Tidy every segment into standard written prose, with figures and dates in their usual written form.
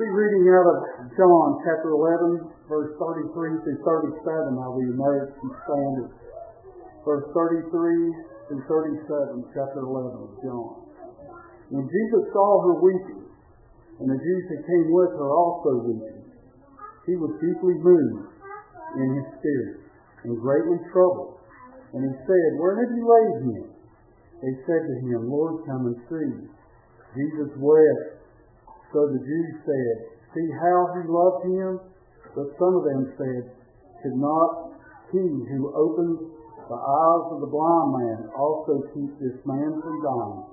be reading out of John chapter 11, verse 33 through 37. I will note and stand at verse 33 through 37, chapter 11 of John. When Jesus saw her weeping, and the Jews that came with her also weeping, he was deeply moved in his spirit, and greatly troubled. And he said, "Where have you laid him?" They said to him, "Lord, come and see." Jesus wept. So the Jews said, "See how he loved him?" But some of them said, "Could not he who opened the eyes of the blind man also keep this man from dying?"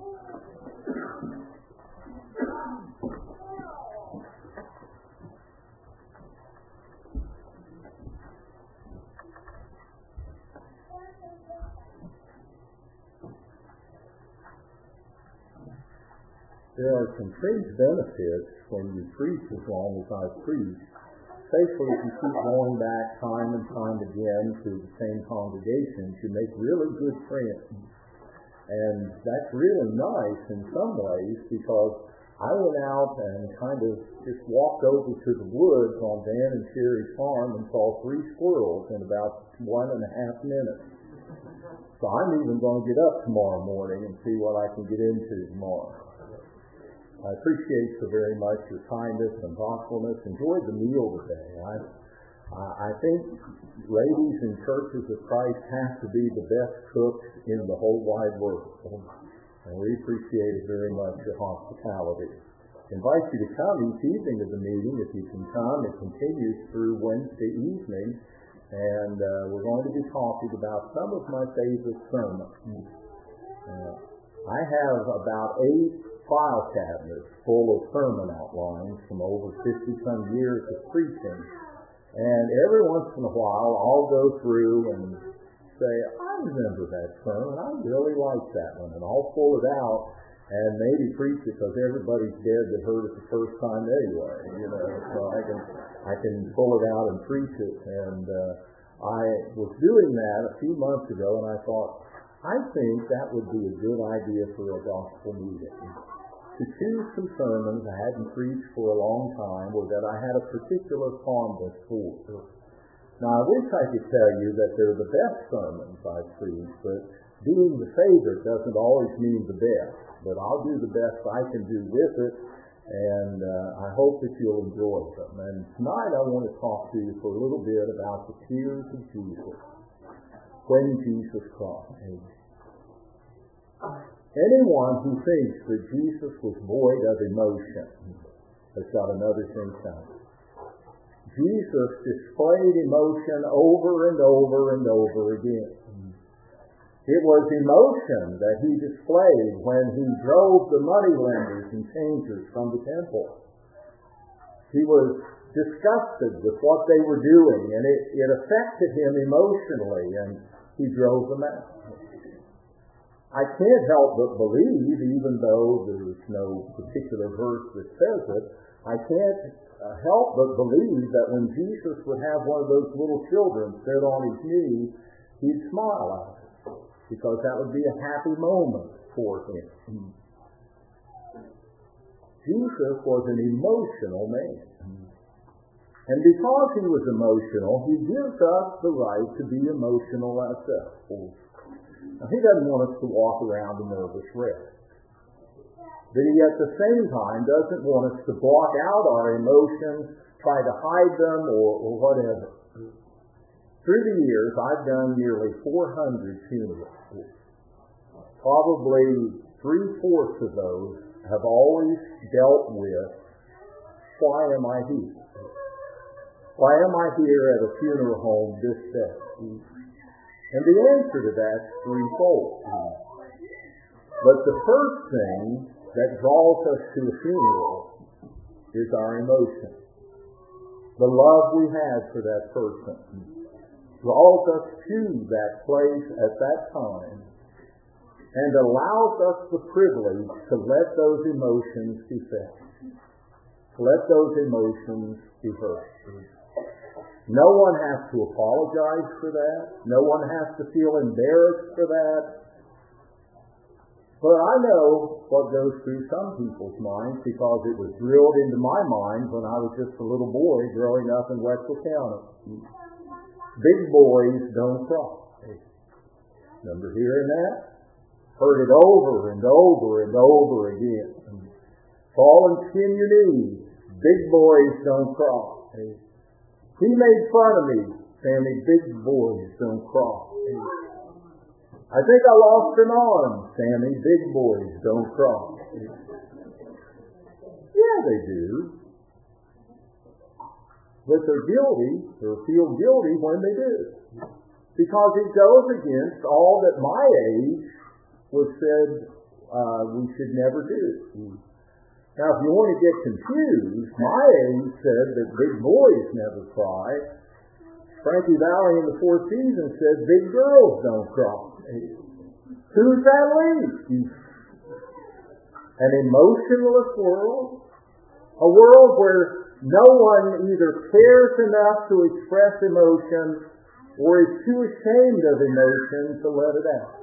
There are some fringe benefits when you preach as long as I've preached, especially if you keep going back time and time again to the same congregations. You make really good friends. And that's really nice in some ways, because I went out and kind of just walked over to the woods on Dan and Sherry's farm and saw 3 squirrels in about 1.5 minutes. So I'm even going to get up tomorrow morning and see what I can get into tomorrow. I appreciate so very much your kindness and thoughtfulness. Enjoyed the meal today. I think ladies in churches of Christ have to be the best cooks in the whole wide world. And we appreciate very much your hospitality. Invite you to come each evening of the meeting if you can come. It continues through Wednesday evening. And we're going to be talking about some of my favorite sermons. I have about 8 file cabinets full of sermon outlines from over 50-some years of preaching. And every once in a while, I'll go through and say, "I remember that sermon. I really like that one." And I'll pull it out and maybe preach it because everybody's dead that heard it the first time anyway. So I can pull it out and preach it. And I was doing that a few months ago, and I thought, I think that would be a good idea for a gospel meeting. To choose some sermons I hadn't preached for a long time, or that I had a particular fondness for. Now, I wish I could tell you that they're the best sermons I've preached, but being the favorite doesn't always mean the best. But I'll do the best I can do with it, and I hope that you'll enjoy them. And tonight I want to talk to you for a little bit about the tears of Jesus when Jesus cried. Anyone who thinks that Jesus was void of emotion has got another thing coming. Jesus displayed emotion over and over and over again. It was emotion that he displayed when he drove the moneylenders and changers from the temple. He was disgusted with what they were doing, and it affected him emotionally, and he drove them out. I can't help but believe, even though there's no particular verse that says it, I can't help but believe that when Jesus would have one of those little children sit on his knee, he'd smile at it, because that would be a happy moment for him. Jesus was an emotional man. And because he was emotional, he gives us the right to be emotional ourselves. Now, he doesn't want us to walk around a nervous wreck. But he, at the same time, doesn't want us to block out our emotions, try to hide them, or whatever. Through the years, I've done nearly 400 funerals. Probably 3/4 of those have always dealt with, why am I here? Why am I here at a funeral home this day? And the answer to that's threefold. But the first thing that draws us to a funeral is our emotion. The love we have for that person draws us to that place at that time and allows us the privilege to let those emotions be felt, to let those emotions be heard. No one has to apologize for that. No one has to feel embarrassed for that. But I know what goes through some people's minds because it was drilled into my mind when I was just a little boy growing up in Wetzel County. Big boys don't cry. Remember hearing that? Heard it over and over and over again. Fall and skin your knees. Big boys don't cry. He made fun of me, Sammy. Big boys don't cry. I think I lost an arm, Sammy. Big boys don't cry. Yeah, they do. But they're guilty, or feel guilty when they do. Because it goes against all that my age was said we should never do. Now, if you want to get confused, my age said that big boys never cry. Frankie Valli in the Four Seasons said big girls don't cry. Who's that leave? An emotionless world? A world where no one either cares enough to express emotion or is too ashamed of emotion to let it out.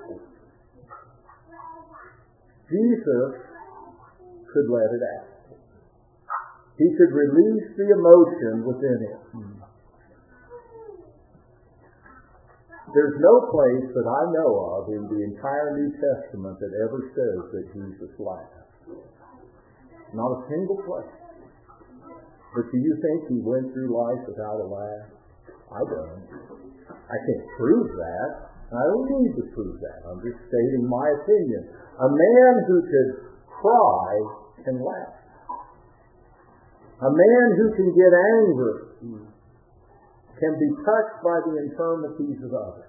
Jesus could let it out. He could release the emotion within it. There's no place that I know of in the entire New Testament that ever says that Jesus laughed. Not a single place. But do you think he went through life without a laugh? I don't. I can't prove that. I don't need to prove that. I'm just stating my opinion. A man who could cry can laugh. A man who can get angry can be touched by the infirmities of others.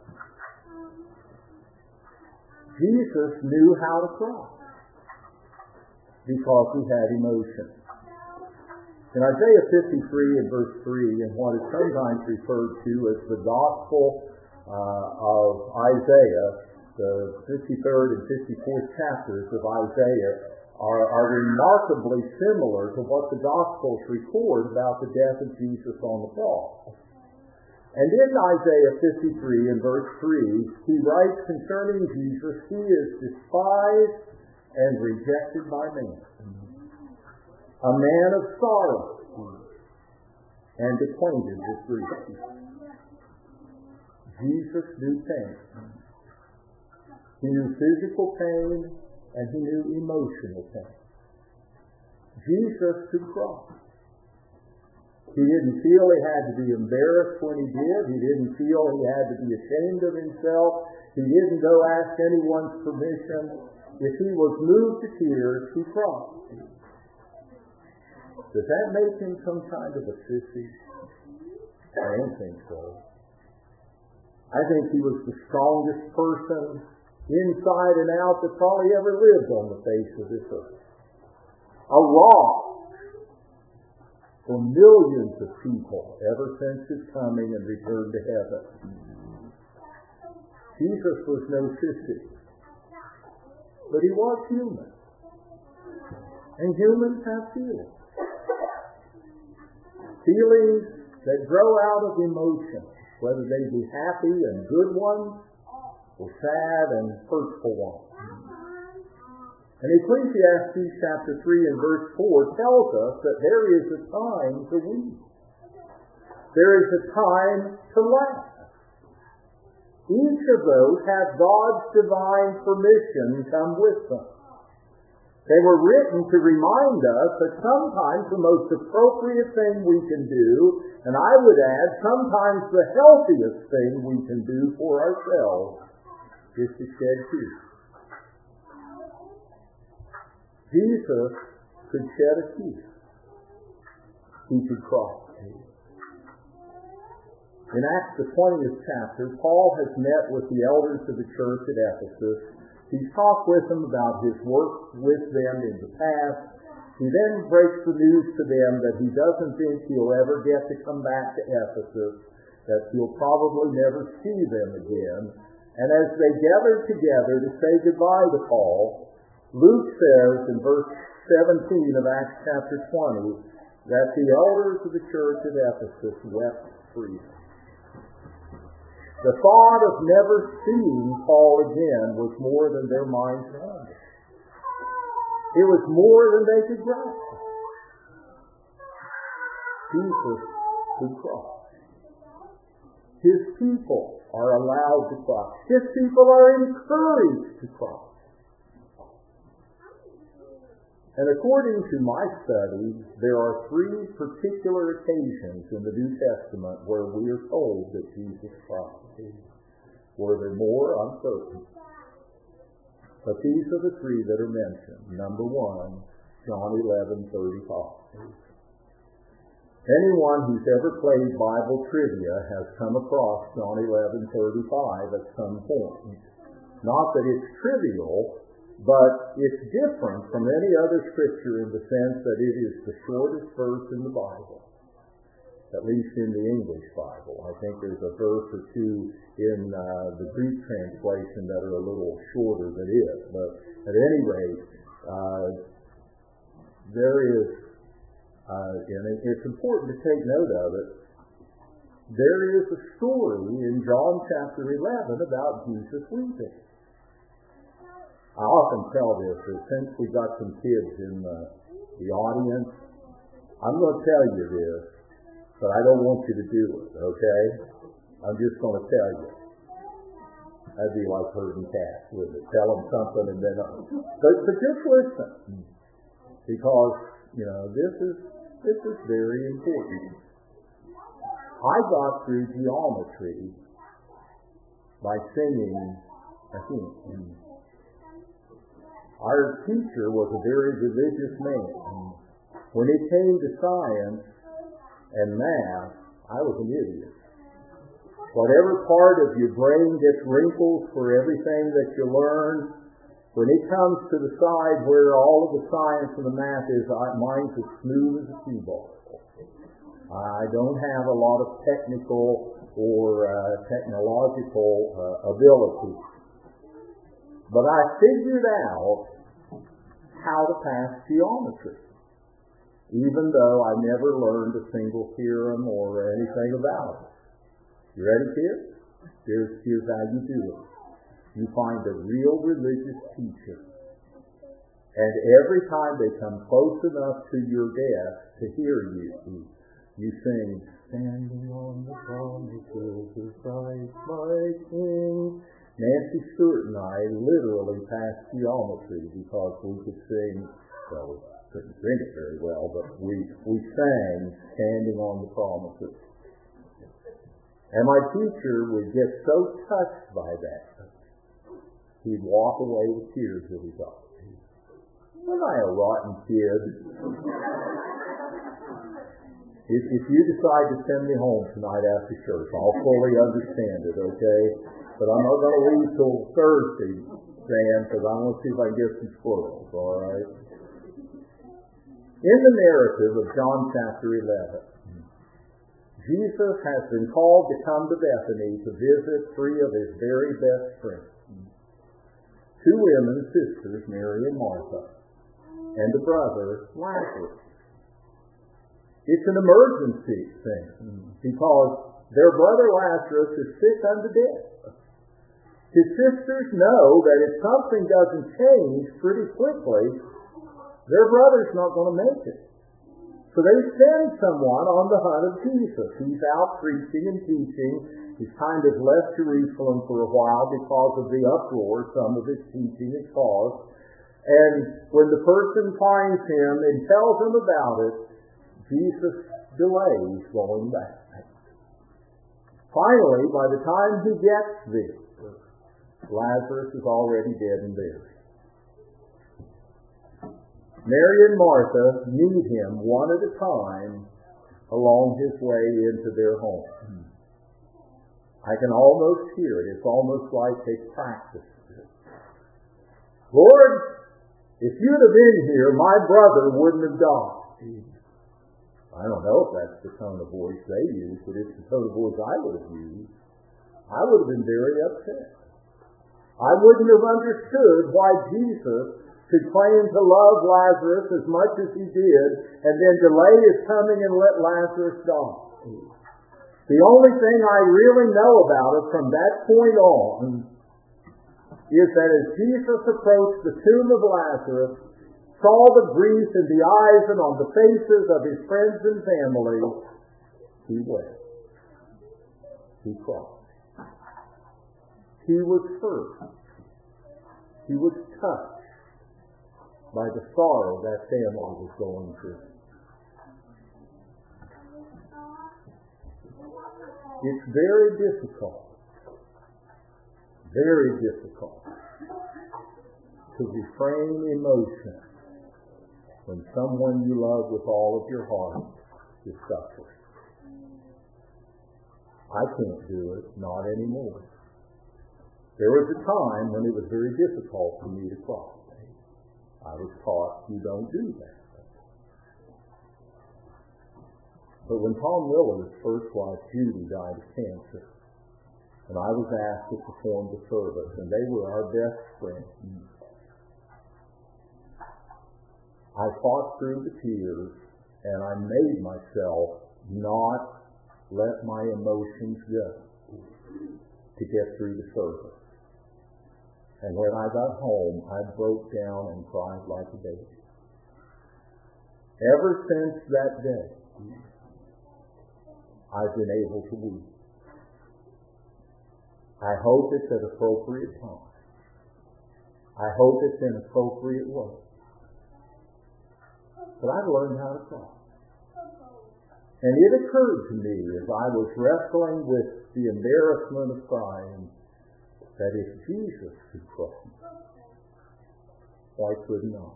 Jesus knew how to cry because he had emotion. In Isaiah 53 and verse 3, in what is sometimes referred to as the Gospel of Isaiah, the 53rd and 54th chapters of Isaiah are remarkably similar to what the Gospels record about the death of Jesus on the cross. And in Isaiah 53 and verse 3, he writes concerning Jesus, he is despised and rejected by men, a man of sorrow and acquainted with grief. Jesus knew pain. He knew physical pain and he knew emotional pain. Jesus could cry. He didn't feel he had to be embarrassed when he did. He didn't feel he had to be ashamed of himself. He didn't go ask anyone's permission. If he was moved to tears, he cried. Does that make him some kind of a sissy? I don't think so. I think he was the strongest person inside and out that probably ever lived on the face of this earth. A rock for millions of people ever since his coming and return to heaven. Jesus was no sissy, but he was human. And humans have feelings. Feelings that grow out of emotion, whether they be happy and good ones, or sad and hurtful ones. And Ecclesiastes chapter 3 and verse 4 tells us that there is a time to weep. There is a time to laugh. Each of those have God's divine permission come with them. They were written to remind us that sometimes the most appropriate thing we can do, and I would add, sometimes the healthiest thing we can do for ourselves, is to shed tears. Jesus could shed a tear. He could cry. In Acts the 20th chapter, Paul has met with the elders of the church at Ephesus. He's talked with them about his work with them in the past. He then breaks the news to them that he doesn't think he'll ever get to come back to Ephesus, that he'll probably never see them again. And as they gathered together to say goodbye to Paul, Luke says in verse 17 of Acts chapter 20 that the elders of the church at Ephesus wept freely. The thought of never seeing Paul again was more than their minds could handle. It was more than they could grasp. Jesus could cross. His people are allowed to cross. His people are encouraged to cross. And according to my study, there are 3 particular occasions in the New Testament where we are told that Jesus crossed. Were there more? Uncertain. But these are the 3 that are mentioned. Number 1, John 11:35. Anyone who's ever played Bible trivia has come across John 11:35 at some point. Not that it's trivial, but it's different from any other scripture in the sense that it is the shortest verse in the Bible, at least in the English Bible. I think there's a verse or 2 in the Greek translation that are a little shorter than it. But at any rate, there is, and it's important to take note of it, there is a story in John chapter 11 about Jesus weeping. I often tell this, that since we got some kids in the audience, I'm going to tell you this, but I don't want you to do it, okay? I'm just going to tell you. That'd be like herding cats, wouldn't it? Tell them something and then... But just listen, because, this is very important. I got through geometry by singing a hymn. Our teacher was a very religious man. When it came to science and math, I was an idiot. Whatever part of your brain gets wrinkles for everything that you learn, when it comes to the side where all of the science and the math is, mine's as smooth as a cue ball. I don't have a lot of technical or technological ability. But I figured out how to pass geometry, even though I never learned a single theorem or anything about it. You ready, kids? Here's how you do it. You find a real religious teacher, and every time they come close enough to your desk to hear you, you sing, "Standing on the promises of Christ my King." Nancy Stewart and I literally passed geometry because we could sing, well, we couldn't sing it very well, but we sang "Standing on the Promises." And my teacher would get so touched by that, he'd walk away with tears in his eyes. Wasn't I a rotten kid? If you decide to send me home tonight after church, I'll fully understand it, okay? But I'm not going to leave till Thursday, Dan, because I want to see if I can get some squirrels, all right? In the narrative of John chapter 11, Jesus has been called to come to Bethany to visit 3 of his very best friends. 2 women, sisters, Mary and Martha, and a brother, Lazarus. It's an emergency thing, because their brother Lazarus is sick unto death. His sisters know that if something doesn't change pretty quickly, their brother's not going to make it. So they send someone on the hunt of Jesus. He's out preaching and teaching. He's kind of left Jerusalem for a while because of the uproar some of his teaching has caused. And when the person finds him and tells him about it, Jesus delays going back. Finally, by the time he gets there, Lazarus is already dead and buried. Mary and Martha meet him one at a time along his way into their home. I can almost hear it. It's almost like they practice it. "Lord, if you'd have been here, my brother wouldn't have died." I don't know if that's the tone of voice they use, but it's the tone of voice I would have used. I would have been very upset. I wouldn't have understood why Jesus could claim to love Lazarus as much as he did, and then delay his coming and let Lazarus die. The only thing I really know about it from that point on is that as Jesus approached the tomb of Lazarus, saw the grief in the eyes and on the faces of his friends and family, he wept. He cried. He was hurt. He was touched by the sorrow that family was going through. It's very difficult to refrain emotion when someone you love with all of your heart is suffering. I can't do it, not anymore. There was a time when it was very difficult for me to cry. I was taught you don't do that. But when Tom Miller's first wife, Judy, died of cancer, and I was asked to perform the service, and they were our best friends, I fought through the tears, and I made myself not let my emotions go to get through the service. And when I got home, I broke down and cried like a baby. Ever since that day, I've been able to weep. I hope it's at appropriate time. I hope it's in appropriate way. But I've learned how to cry. And it occurred to me as I was wrestling with the embarrassment of crying that if Jesus could cry, why couldn't I?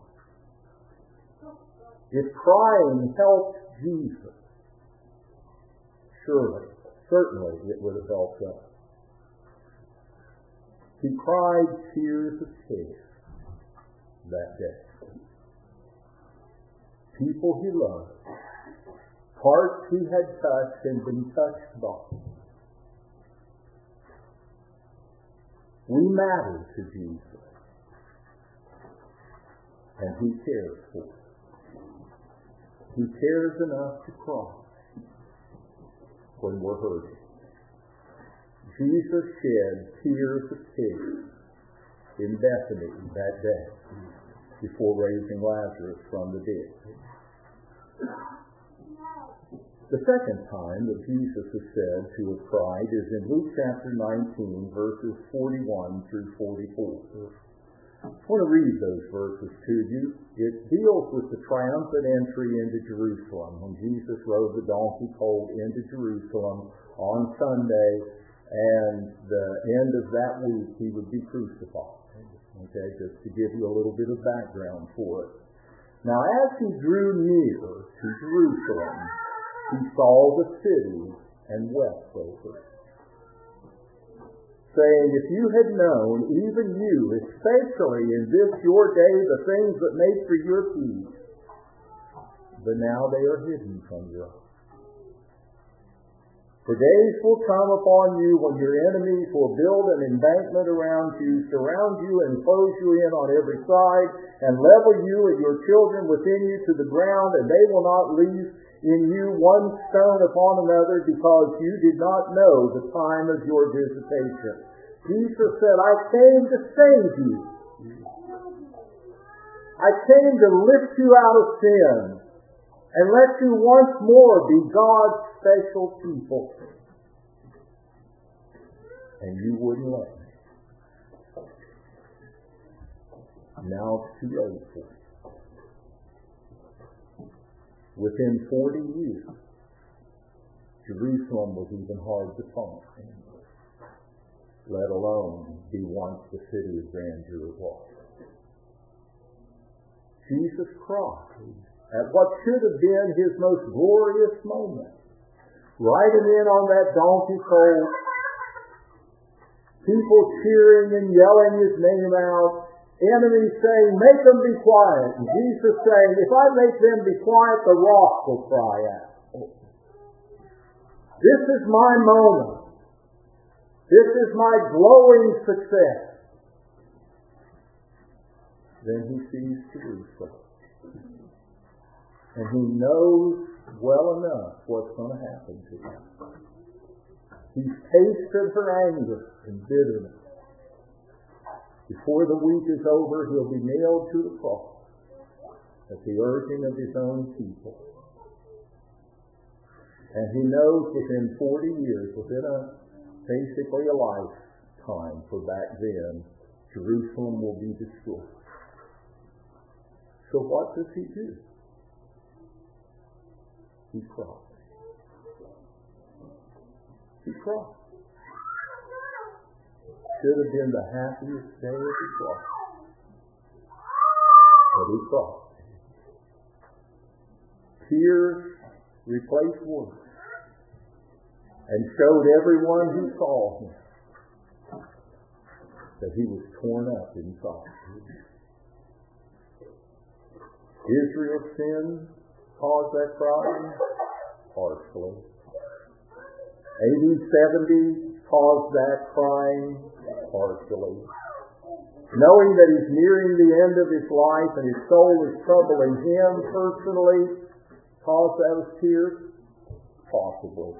If crying helped Jesus, certainly it would have helped us. He cried tears of care that day. People he loved, hearts he had touched and been touched by. We matter to Jesus, and he cares for us. He cares enough to cry when we're hurting. Jesus shed tears of care in Bethany that day before raising Lazarus from the dead. The second time that Jesus is said to have cried is in Luke chapter 19, verses 41 through 44. I want to read those verses to you. It deals with the triumphant entry into Jerusalem when Jesus rode the donkey colt into Jerusalem on Sunday, and the end of that week he would be crucified. Okay, just to give you a little bit of background for it. Now, as he drew near to Jerusalem, he saw the city and wept over it, saying, if you had known, even you, especially in this your day, the things that make for your peace, but now they are hidden from you. For days will come upon you when your enemies will build an embankment around you, surround you and close you in on every side, and level you and your children within you to the ground, and they will not leave in you one stone upon another, because you did not know the time of your visitation. Jesus said, I came to save you. I came to lift you out of sin and let you once more be God's special people. And you wouldn't let me. Now it's too late for you. Within 40 years, Jerusalem was even hard to find, let alone be once the city of grandeur it was. Jesus cried at what should have been his most glorious moment, riding in on that donkey colt, people cheering and yelling his name out, enemies saying, make them be quiet, and Jesus saying, if I make them be quiet, the rock will cry out. This is my moment. This is my glowing success. Then he sees Jerusalem. And he knows well enough what's going to happen to him. He's tasted her anger and bitterness. Before the week is over, he'll be nailed to the cross. at the urging of his own people. And he knows within 40 years, basically a lifetime for back then, Jerusalem will be destroyed. So what does he do? He cries. He cries. Should have been the happiest day of his life. But he cried. Tears replaced words and showed everyone who saw him that he was torn up inside. Israel's sin caused that crying? Partially. AD 70 caused that crying? Partially. Knowing that he's nearing the end of his life and his soul is troubling him personally, caused those tears? Possibly.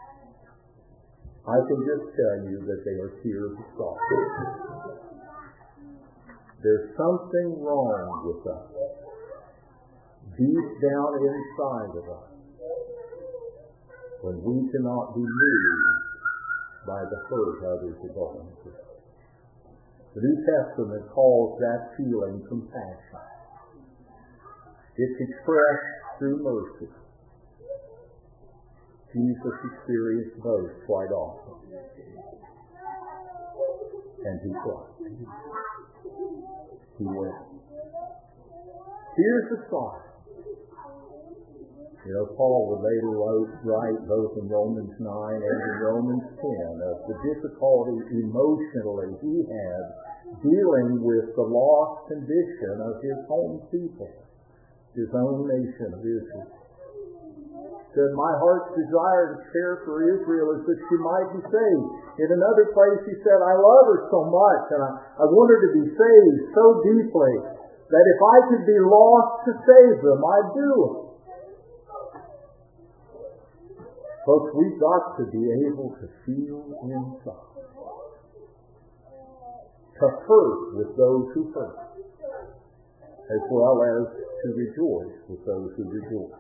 I can just tell you that they are tears of sorrow. There's something wrong with us, deep down inside of us, when we cannot be moved by the hurt others are going through. The New Testament calls that feeling compassion. It's expressed through mercy. Jesus experienced both quite often. And he cried. He wept. Here's the sign. Paul would later write both in Romans 9 and in Romans 10 of the difficulty emotionally he had dealing with the lost condition of his home people, his own nation of Israel. Said, my heart's desire to care for Israel is that she might be saved. In another place he said, I love her so much and I want her to be saved so deeply that if I could be lost to save them, I'd do it. Folks, we've got to be able to feel inside, to hurt with those who hurt, as well as to rejoice with those who rejoice.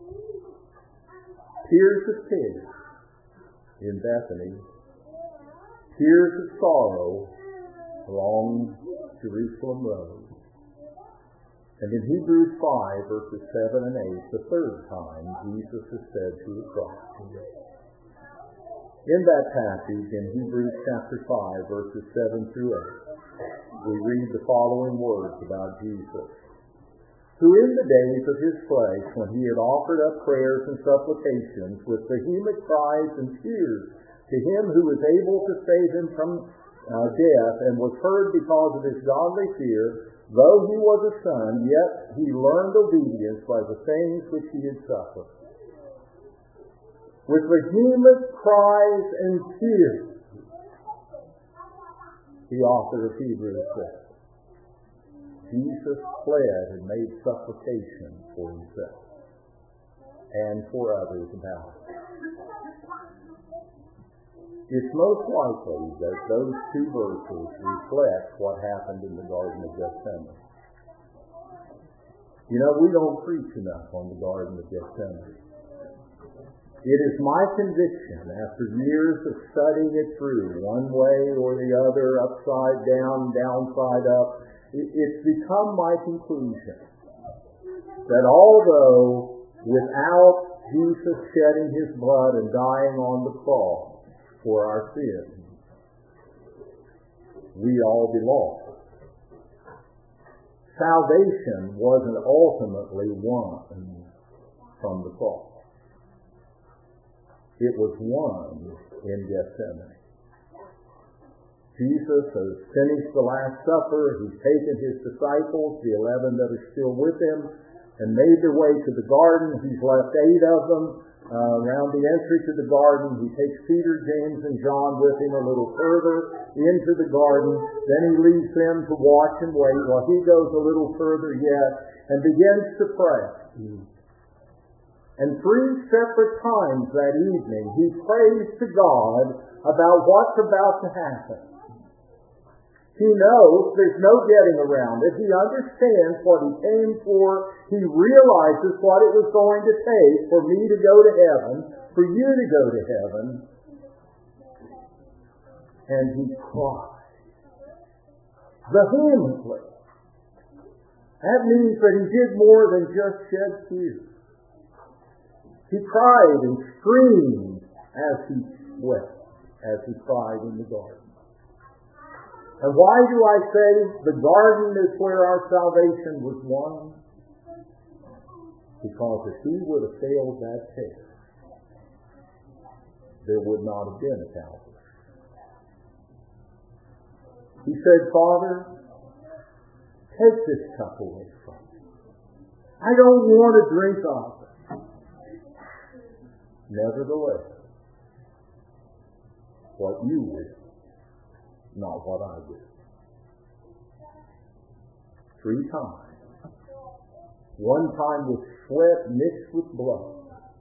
Tears of pigs in Bethany, tears of sorrow along Jerusalem Road. And in Hebrews 5, verses 7 and 8, the third time Jesus is said to have cried. In that passage, in Hebrews chapter 5, verses 7 through 8, we read the following words about Jesus, who in the days of his flesh, when he had offered up prayers and supplications with vehement cries and tears to him who was able to save him from death, and was heard because of his godly fear, though he was a son, yet he learned obedience by the things which he had suffered. With vehement cries and tears, the author of Hebrews said, Jesus pled and made supplication for himself and for others about him. It's most likely that those two verses reflect what happened in the Garden of Gethsemane. We don't preach enough on the Garden of Gethsemane. It is my conviction, after years of studying it through, one way or the other, upside down, downside up, it's become my conclusion that although without Jesus shedding his blood and dying on the cross for our sins, we all be lost. Salvation wasn't ultimately won from the cross. It was won in Gethsemane. Jesus has finished the Last Supper. He's taken his disciples, the 11 that are still with him, and made their way to the garden. He's left 8 of them around the entry to the garden. He takes Peter, James, and John with him a little further into the garden. Then he leaves them to watch and wait while he goes a little further yet and begins to pray. And 3 separate times that evening he prays to God about what's about to happen. He knows there's no getting around it. He understands what he came for. He realizes what it was going to take for me to go to heaven, for you to go to heaven. And he cried vehemently. That means that he did more than just shed tears. He cried and screamed as he wept, as he cried in the garden. And why do I say the garden is where our salvation was won? Because if he would have failed that test, there would not have been a Calvary. He said, Father, take this cup away from me. I don't want to drink of it. Nevertheless, what you will, not what I will. 3 times. One time with sweat mixed with blood.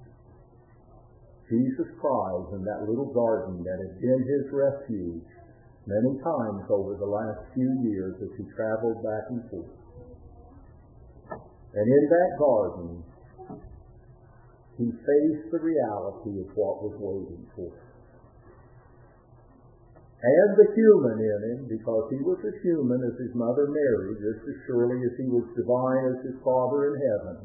Jesus cries in that little garden that had been his refuge many times over the last few years as he traveled back and forth. And in that garden, he faced the reality of what was waiting for him. And the human in him, because he was as human as his mother Mary, just as surely as he was divine as his Father in heaven.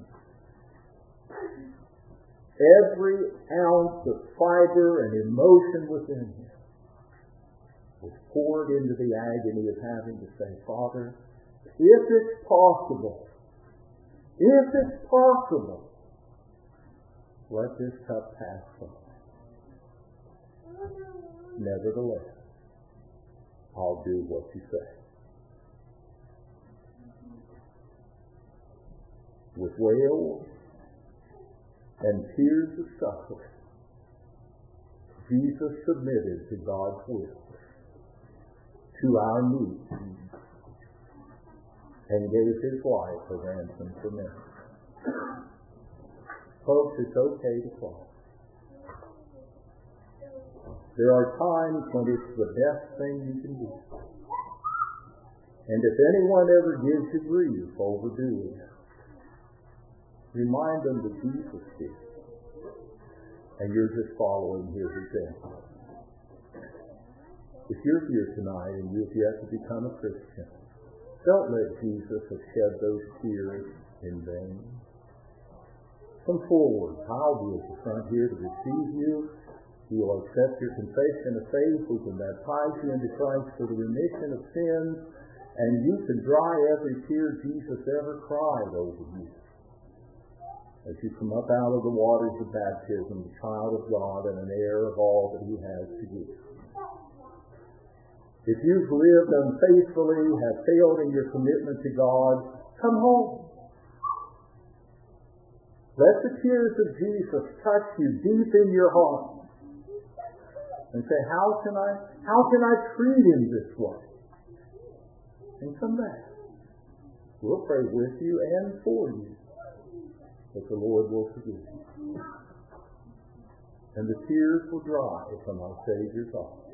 Every ounce of fiber and emotion within him was poured into the agony of having to say, Father, if it's possible, let this cup pass from me. Nevertheless, I'll do what you say. With wails and tears of suffering, Jesus submitted to God's will, to our needs, and gave his life a ransom for many. Folks, it's okay to cry. There are times when it's the best thing you can do. And if anyone ever gives you grief over doing it, remind them that Jesus did. And you're just following his example. If you're here tonight and you've yet to become a Christian, don't let Jesus have shed those tears in vain. Come forward. I'll be at the front here to receive you. You will accept your confession of faith. We can baptize you into Christ for the remission of sins, and you can dry every tear Jesus ever cried over you. As you come up out of the waters of baptism, the child of God and an heir of all that he has to give. If you've lived unfaithfully, have failed in your commitment to God, come home. Let the tears of Jesus touch you deep in your heart. And say, how can I treat him this way? And come back. We'll pray with you and for you, that the Lord will forgive you. And the tears will dry from our Savior's eyes.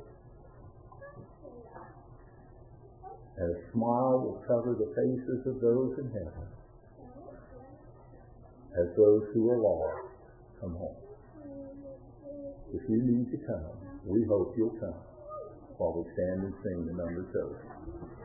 And a smile will cover the faces of those in heaven, as those who are lost come home. If you need to come, we hope you'll come while we stand and sing the number chosen.